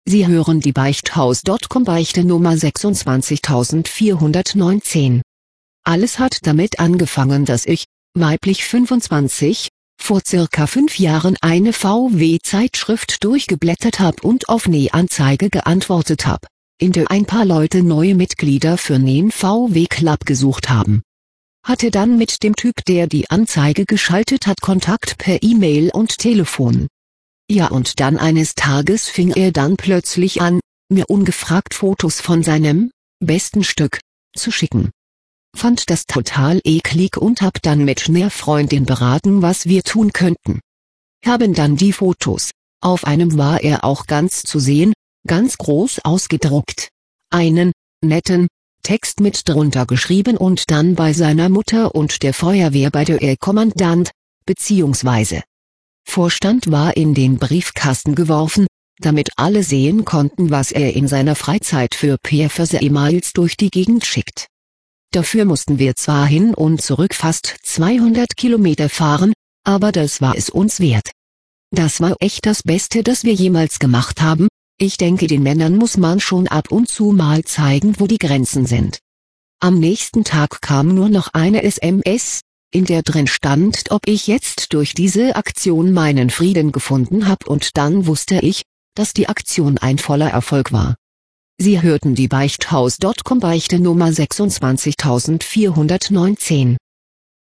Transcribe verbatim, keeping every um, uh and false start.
Sie hören die Beichthaus Punkt com Beichte Nummer sechsundzwanzigtausendvierhundertneunzehn. Alles hat damit angefangen, dass ich, weiblich fünfundzwanzig, vor circa fünf Jahren eine V W-Zeitschrift durchgeblättert hab und auf Nähanzeige geantwortet hab, in der ein paar Leute neue Mitglieder für nen V W-Club gesucht haben. Hatte dann mit dem Typ, der die Anzeige geschaltet hat, Kontakt per E-Mail und Telefon. Ja, und dann eines Tages fing er dann plötzlich an, mir ungefragt Fotos von seinem besten Stück zu schicken. Fand das total eklig und hab dann mit ner Freundin beraten, was wir tun könnten. Haben dann die Fotos, auf einem war er auch ganz zu sehen, ganz groß ausgedruckt, einen netten Text mit drunter geschrieben und dann bei seiner Mutter und der Feuerwehr bei der er Kommandant, beziehungsweise Vorstand war, in den Briefkasten geworfen, damit alle sehen konnten, was er in seiner Freizeit für Perverse-E-Mails durch die Gegend schickt. Dafür mussten wir zwar hin und zurück fast zweihundert Kilometer fahren, aber das war es uns wert. Das war echt das Beste, das wir jemals gemacht haben. Ich denke, den Männern muss man schon ab und zu mal zeigen, wo die Grenzen sind. Am nächsten Tag kam nur noch eine S M S, in der drin stand, ob ich jetzt durch diese Aktion meinen Frieden gefunden hab, und dann wusste ich, dass die Aktion ein voller Erfolg war. Sie hörten die Beichthaus Punkt com Beichte Nummer sechsundzwanzigtausendvierhundertneunzehn.